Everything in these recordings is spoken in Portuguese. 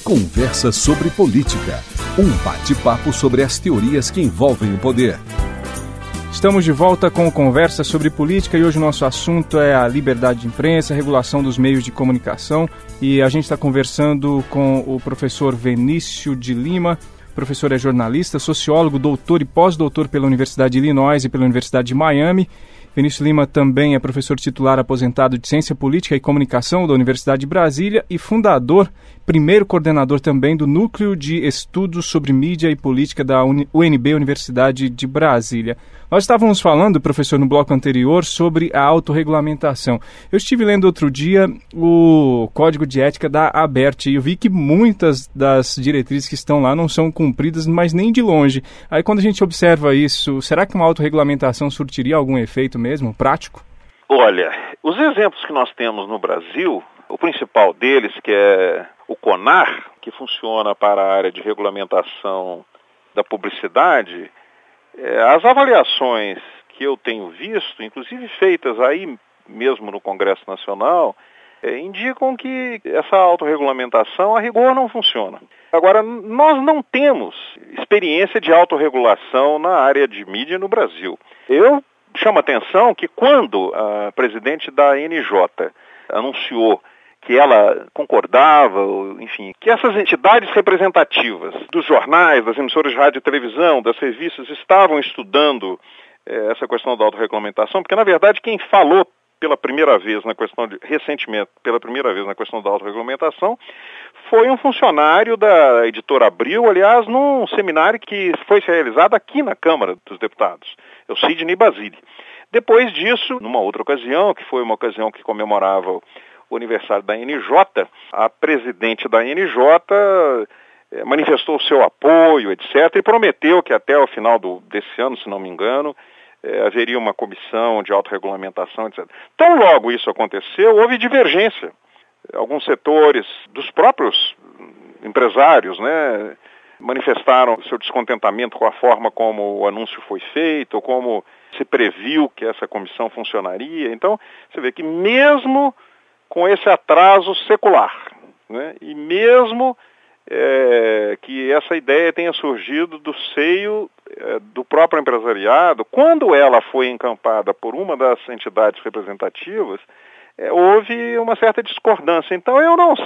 Conversa sobre Política, um bate-papo sobre as teorias que envolvem o poder. Estamos de volta com Conversa sobre Política e hoje o nosso assunto é a liberdade de imprensa, a regulação dos meios de comunicação. E a gente está conversando com o professor Vinícius de Lima. O professor é jornalista, sociólogo, doutor e pós-doutor pela Universidade de Illinois e pela Universidade de Miami. Vinícius Lima também é professor titular aposentado de Ciência Política e Comunicação da Universidade de Brasília e fundador, primeiro coordenador também do Núcleo de Estudos sobre Mídia e Política da UNB, Universidade de Brasília. Nós estávamos falando, professor, no bloco anterior, sobre a autorregulamentação. Eu estive lendo outro dia o Código de Ética da ABERT e eu vi que muitas das diretrizes que estão lá não são cumpridas, mas nem de longe. Aí quando a gente observa isso, será que uma autorregulamentação surtiria algum efeito mesmo, prático? Olha, os exemplos que nós temos no Brasil, o principal deles, que é o CONAR, que funciona para a área de regulamentação da publicidade, as avaliações que eu tenho visto, inclusive feitas aí mesmo no Congresso Nacional, indicam que essa autorregulamentação, a rigor, não funciona. Agora, nós não temos experiência de autorregulação na área de mídia no Brasil. Eu chamo a atenção que quando a presidente da ANJ anunciou que ela concordava, enfim, que essas entidades representativas dos jornais, das emissoras de rádio e televisão, das revistas, estavam estudando essa questão da autorregulamentação, porque, na verdade, quem falou recentemente pela primeira vez na questão da autorregulamentação, foi um funcionário da editora Abril, aliás, num seminário que foi realizado aqui na Câmara dos Deputados, é o Sidney Basile. Depois disso, numa outra ocasião, que foi uma ocasião que comemorava o aniversário da ANJ, a presidente da ANJ manifestou o seu apoio, etc., e prometeu que até o final desse ano, se não me engano, haveria uma comissão de autorregulamentação, etc. Tão logo isso aconteceu, houve divergência. Alguns setores dos próprios empresários, manifestaram seu descontentamento com a forma como o anúncio foi feito, ou como se previu que essa comissão funcionaria. Então, você vê que mesmo com esse atraso secular, e mesmo que essa ideia tenha surgido do seio do próprio empresariado, quando ela foi encampada por uma das entidades representativas, houve uma certa discordância. Então eu não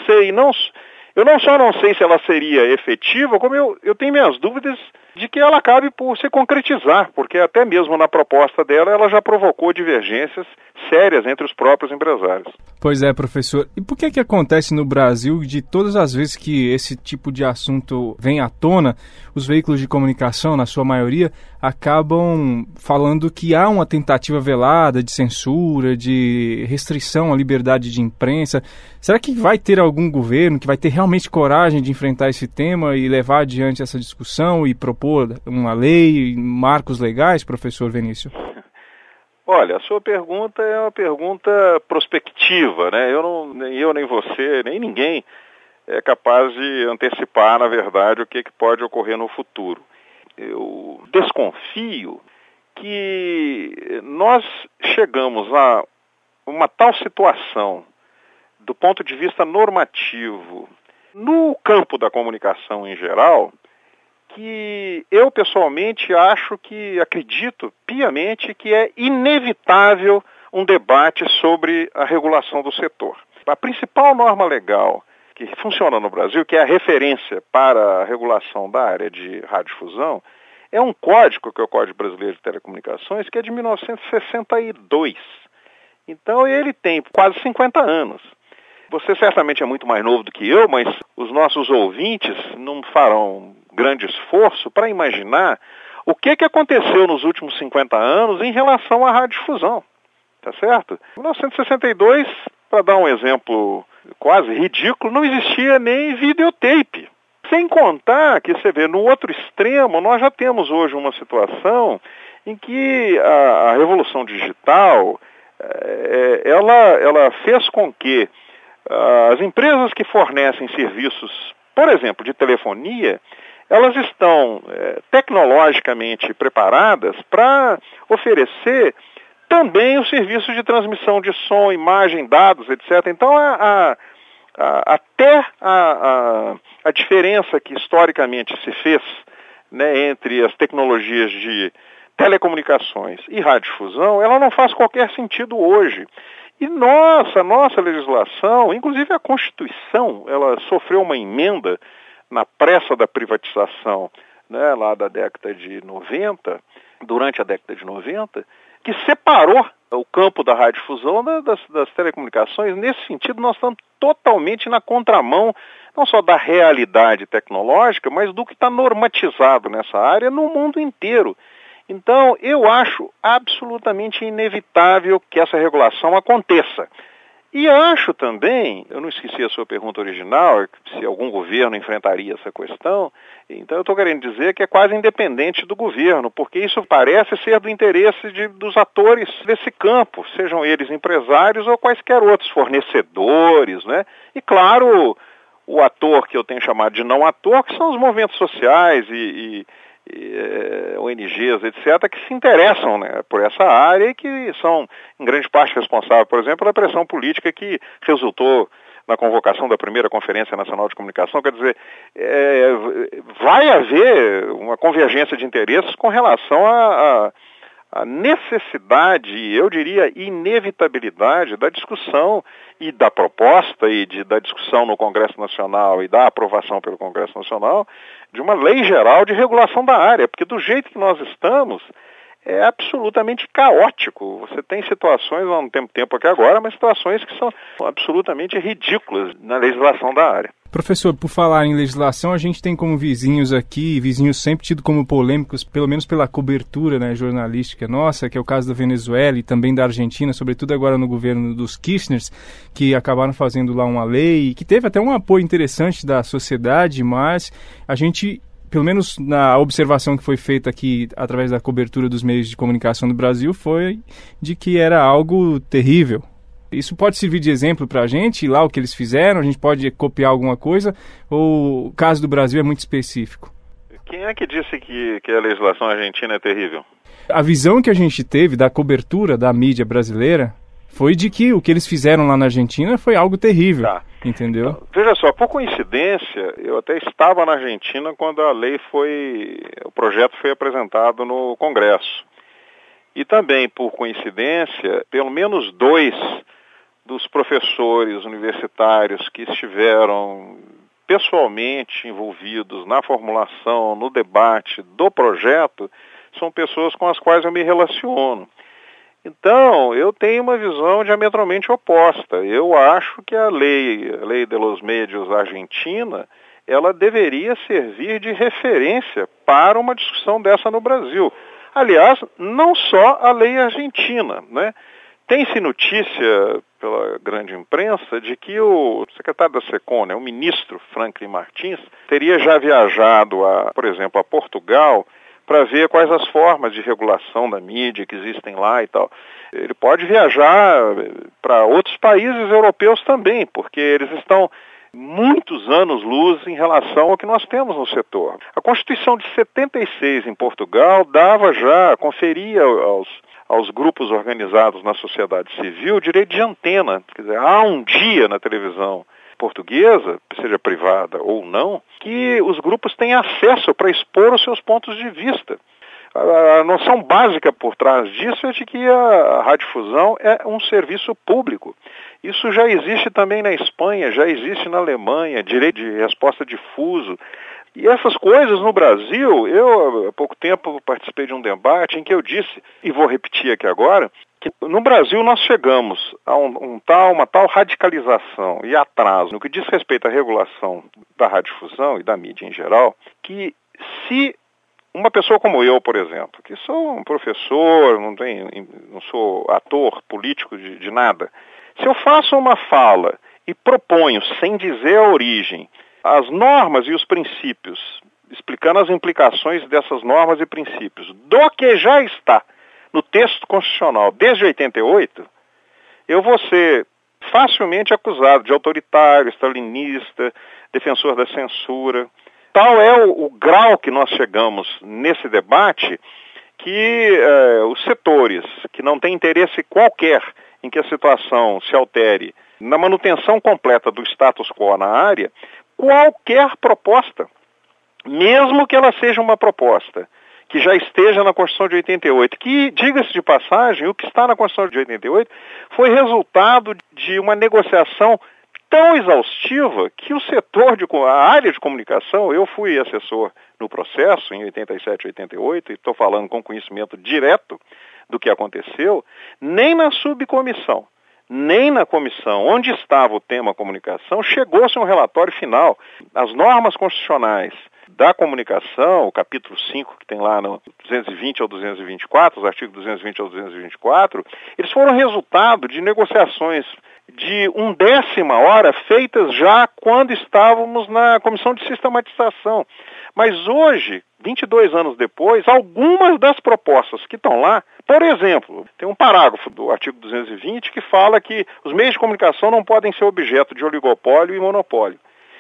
só não sei se ela seria efetiva, como eu tenho minhas dúvidas de que ela acabe por se concretizar, porque até mesmo na proposta dela ela já provocou divergências sérias entre os próprios empresários. Pois é, professor. E por que acontece no Brasil, de todas as vezes que esse tipo de assunto vem à tona, os veículos de comunicação, na sua maioria, acabam falando que há uma tentativa velada de censura, de restrição à liberdade de imprensa? Será que vai ter algum governo que vai ter realmente coragem de enfrentar esse tema e levar adiante essa discussão e propor uma lei, marcos legais, professor Vinícius? Olha, a sua pergunta é uma pergunta prospectiva, nem eu, nem você, nem ninguém é capaz de antecipar, na verdade, o que pode ocorrer no futuro. Eu desconfio que nós chegamos a uma tal situação, do ponto de vista normativo, no campo da comunicação em geral, que eu pessoalmente acredito piamente que é inevitável um debate sobre a regulação do setor. A principal norma legal que funciona no Brasil, que é a referência para a regulação da área de radiodifusão, é um código, que é o Código Brasileiro de Telecomunicações, que é de 1962. Então ele tem quase 50 anos. Você certamente é muito mais novo do que eu, mas os nossos ouvintes não farão grande esforço para imaginar o que aconteceu nos últimos 50 anos em relação à radiodifusão, tá certo? Em 1962, para dar um exemplo quase ridículo, não existia nem videotape. Sem contar que, você vê, no outro extremo, nós já temos hoje uma situação em que a revolução digital, ela fez com que as empresas que fornecem serviços, por exemplo, de telefonia, elas estão tecnologicamente preparadas para oferecer também os serviços de transmissão de som, imagem, dados, etc. Então, a até a diferença que historicamente se fez, né, entre as tecnologias de telecomunicações e radiodifusão, ela não faz qualquer sentido hoje. E nossa legislação, inclusive a Constituição, ela sofreu uma emenda na pressa da privatização, né, lá da década de 90, durante a década de 90, que separou o campo da radiodifusão das telecomunicações. Nesse sentido, nós estamos totalmente na contramão, não só da realidade tecnológica, mas do que está normatizado nessa área no mundo inteiro. Então, eu acho absolutamente inevitável que essa regulação aconteça. E acho também, eu não esqueci a sua pergunta original, se algum governo enfrentaria essa questão, então eu estou querendo dizer que é quase independente do governo, porque isso parece ser do interesse dos atores desse campo, sejam eles empresários ou quaisquer outros fornecedores, né? E claro, o ator que eu tenho chamado de não ator, que são os movimentos sociais e ONGs, etc., que se interessam, né, por essa área e que são, em grande parte, responsáveis, por exemplo, pela pressão política que resultou na convocação da primeira Conferência Nacional de Comunicação. Quer dizer, vai haver uma convergência de interesses com relação a necessidade, eu diria inevitabilidade da discussão e da proposta da discussão no Congresso Nacional e da aprovação pelo Congresso Nacional de uma lei geral de regulação da área, porque do jeito que nós estamos é absolutamente caótico. Você tem situações, não temos tempo aqui agora, mas situações que são absolutamente ridículas na legislação da área. Professor, por falar em legislação, a gente tem como vizinhos aqui, vizinhos sempre tidos como polêmicos, pelo menos pela cobertura, né, jornalística nossa, que é o caso da Venezuela e também da Argentina, sobretudo agora no governo dos Kirchners, que acabaram fazendo lá uma lei, que teve até um apoio interessante da sociedade, mas a gente, pelo menos na observação que foi feita aqui através da cobertura dos meios de comunicação do Brasil, foi de que era algo terrível. Isso pode servir de exemplo para a gente, lá o que eles fizeram, a gente pode copiar alguma coisa, ou o caso do Brasil é muito específico? Quem é que disse que a legislação argentina é terrível? A visão que a gente teve da cobertura da mídia brasileira foi de que o que eles fizeram lá na Argentina foi algo terrível, entendeu? Então, veja só, por coincidência, eu até estava na Argentina quando o projeto foi apresentado no Congresso. E também, por coincidência, pelo menos 2 dos professores universitários que estiveram pessoalmente envolvidos na formulação, no debate do projeto, são pessoas com as quais eu me relaciono. Então, eu tenho uma visão diametralmente oposta. Eu acho que a lei de los medios argentina, ela deveria servir de referência para uma discussão dessa no Brasil. Aliás, não só a lei argentina, né? Tem-se notícia pela grande imprensa de que o secretário da SECOM, né, o ministro Franklin Martins, teria já viajado, por exemplo, a Portugal para ver quais as formas de regulação da mídia que existem lá e tal. Ele pode viajar para outros países europeus também, porque eles estão muitos anos-luz em relação ao que nós temos no setor. A Constituição de 76 em Portugal conferia aos grupos organizados na sociedade civil o direito de antena. Quer dizer, há um dia na televisão portuguesa, seja privada ou não, que os grupos têm acesso para expor os seus pontos de vista. A noção básica por trás disso é de que a radiodifusão é um serviço público. Isso já existe também na Espanha, já existe na Alemanha, direito de resposta difuso. E essas coisas no Brasil, eu há pouco tempo participei de um debate em que eu disse, e vou repetir aqui agora, que no Brasil nós chegamos a uma tal radicalização e atraso no que diz respeito à regulação da radiodifusão e da mídia em geral, que se uma pessoa como eu, por exemplo, que sou um professor, não sou ator político de nada, se eu faço uma fala e proponho, sem dizer a origem, as normas e os princípios, explicando as implicações dessas normas e princípios, do que já está no texto constitucional desde 88, eu vou ser facilmente acusado de autoritário, stalinista, defensor da censura. Tal é o grau que nós chegamos nesse debate que os setores que não têm interesse qualquer em que a situação se altere na manutenção completa do status quo na área, qualquer proposta, mesmo que ela seja uma proposta que já esteja na Constituição de 88, que, diga-se de passagem, o que está na Constituição de 88 foi resultado de uma negociação tão exaustiva que o setor, a área de comunicação, eu fui assessor no processo em 87, 88, e estou falando com conhecimento direto do que aconteceu, nem na subcomissão, nem na comissão onde estava o tema comunicação, chegou-se a um relatório final. As normas constitucionais da comunicação, o capítulo 5 que tem lá no 220 ao 224, os artigos 220 ao 224, eles foram resultado de negociações de 1/10 hora feitas já quando estávamos na comissão de sistematização. Mas hoje, 22 anos depois, algumas das propostas que estão lá, por exemplo, tem um parágrafo do artigo 220 que fala que os meios de comunicação não podem ser objeto de oligopólio e monopólio.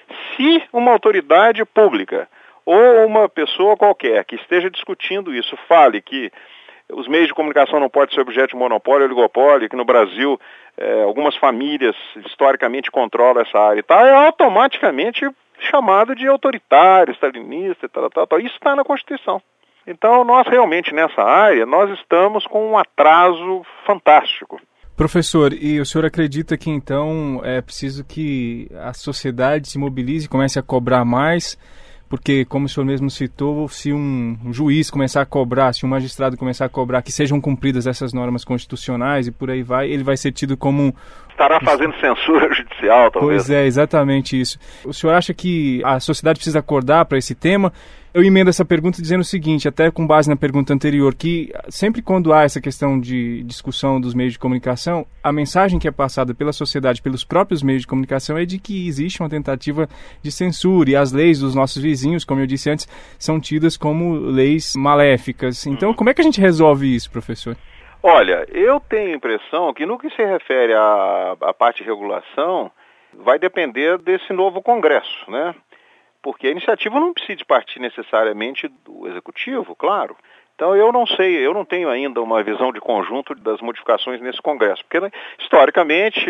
Se uma autoridade pública ou uma pessoa qualquer que esteja discutindo isso fale que os meios de comunicação não podem ser objeto de monopólio ou oligopólio, que no Brasil algumas famílias historicamente controlam essa área e tal, é automaticamente chamado de autoritário, stalinista, tal. Isso está na Constituição. Então, nós realmente nessa área, nós estamos com um atraso fantástico. Professor, e o senhor acredita que então é preciso que a sociedade se mobilize e comece a cobrar mais? Porque, como o senhor mesmo citou, se um juiz começar a cobrar, se um magistrado começar a cobrar que sejam cumpridas essas normas constitucionais e por aí vai, ele vai ser tido como... Estará fazendo censura judicial, talvez. Pois é, exatamente isso. O senhor acha que a sociedade precisa acordar para esse tema? Eu emendo essa pergunta dizendo o seguinte, até com base na pergunta anterior, que sempre quando há essa questão de discussão dos meios de comunicação, a mensagem que é passada pela sociedade, pelos próprios meios de comunicação, é de que existe uma tentativa de censura e as leis dos nossos vizinhos, como eu disse antes, são tidas como leis maléficas. Então, como é que a gente resolve isso, professor? Olha, eu tenho a impressão que no que se refere à parte de regulação, vai depender desse novo Congresso, né? Porque a iniciativa não precisa partir necessariamente do Executivo, claro. Então eu não sei, eu não tenho ainda uma visão de conjunto das modificações nesse Congresso, porque historicamente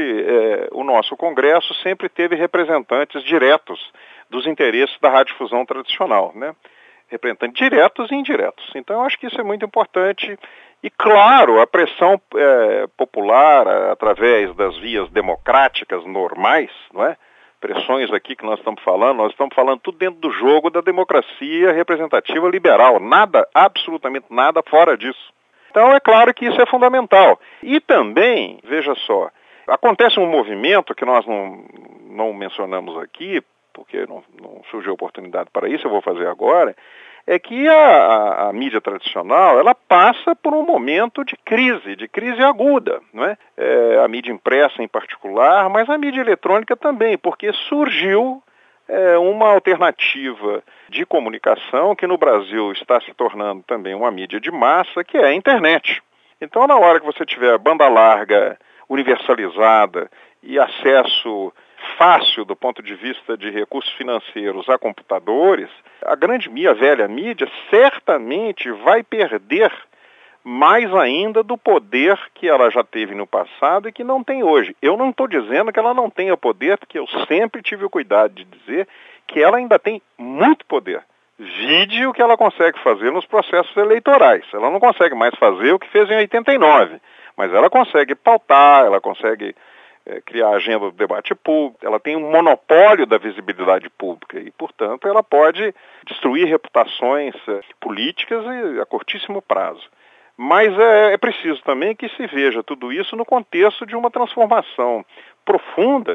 o nosso Congresso sempre teve representantes diretos dos interesses da radiodifusão tradicional, né? Representantes diretos e indiretos. Então eu acho que isso é muito importante e, claro, a pressão popular através das vias democráticas normais, não é? Pressões aqui que nós estamos falando tudo dentro do jogo da democracia representativa liberal, nada, absolutamente nada fora disso. Então é claro que isso é fundamental. E também, veja só, acontece um movimento que nós não mencionamos aqui, porque não surgiu oportunidade para isso, eu vou fazer agora, é que a mídia tradicional, ela passa por um momento de crise aguda, não é? A mídia impressa em particular, mas a mídia eletrônica também, porque surgiu uma alternativa de comunicação que no Brasil está se tornando também uma mídia de massa, que é a internet. Então, na hora que você tiver banda larga, universalizada e acesso fácil do ponto de vista de recursos financeiros a computadores, a velha mídia certamente vai perder mais ainda do poder que ela já teve no passado e que não tem hoje. Eu não estou dizendo que ela não tenha poder, porque eu sempre tive o cuidado de dizer que ela ainda tem muito poder. Vide o que ela consegue fazer nos processos eleitorais. Ela não consegue mais fazer o que fez em 89, mas ela consegue pautar, ela consegue criar a agenda do debate público, ela tem um monopólio da visibilidade pública e, portanto, ela pode destruir reputações políticas a curtíssimo prazo. Mas é preciso também que se veja tudo isso no contexto de uma transformação profunda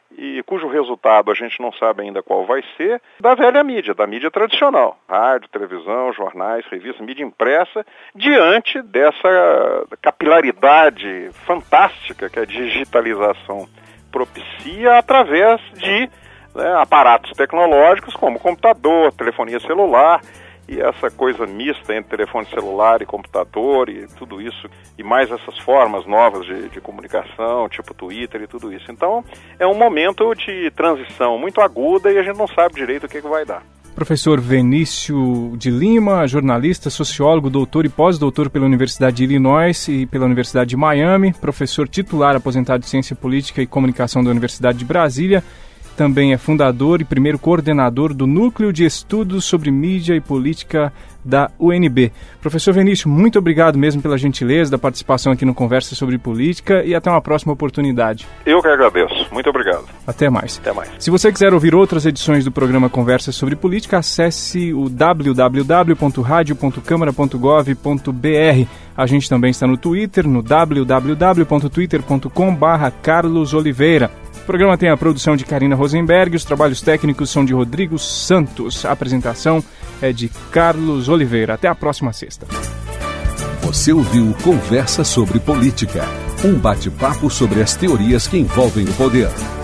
e cujo resultado a gente não sabe ainda qual vai ser, da velha mídia, da mídia tradicional. Rádio, televisão, jornais, revistas, mídia impressa, diante dessa capilaridade fantástica que a digitalização propicia através de aparatos tecnológicos como computador, telefonia celular, e essa coisa mista entre telefone celular e computador e tudo isso, e mais essas formas novas de comunicação, tipo Twitter e tudo isso. Então, é um momento de transição muito aguda e a gente não sabe direito o que vai dar. Professor Vinícius de Lima, jornalista, sociólogo, doutor e pós-doutor pela Universidade de Illinois e pela Universidade de Miami, professor titular aposentado de Ciência Política e Comunicação da Universidade de Brasília, também é fundador e primeiro coordenador do Núcleo de Estudos sobre Mídia e Política da UNB. Professor Vinícius, muito obrigado mesmo pela gentileza da participação aqui no Conversa sobre Política e até uma próxima oportunidade. Eu que agradeço. Muito obrigado. Até mais. Até mais. Se você quiser ouvir outras edições do programa Conversa sobre Política, acesse o www.radio.câmara.gov.br. A gente também está no Twitter, no www.twitter.com/carlosoliveira. O programa tem a produção de Karina Rosenberg, os trabalhos técnicos são de Rodrigo Santos. A apresentação é de Carlos Oliveira. Até a próxima sexta. Você ouviu Conversa sobre Política, um bate-papo sobre as teorias que envolvem o poder.